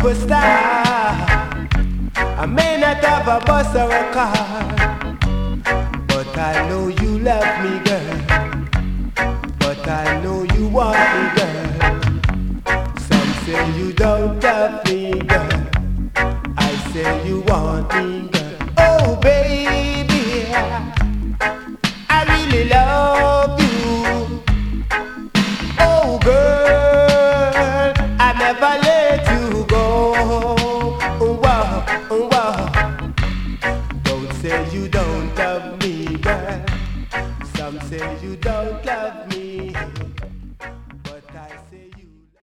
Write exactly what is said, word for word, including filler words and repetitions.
superstar. I may not have a bus or a car, but I know you love me, girl. But I know you want me, girl. Some say you don't love me, girl. I say you want me, girl. Oh, baby, I really love you. Oh, girl, I never let you go. Wow, wow. Don't say you don't love me, girl. Some say you don't love me.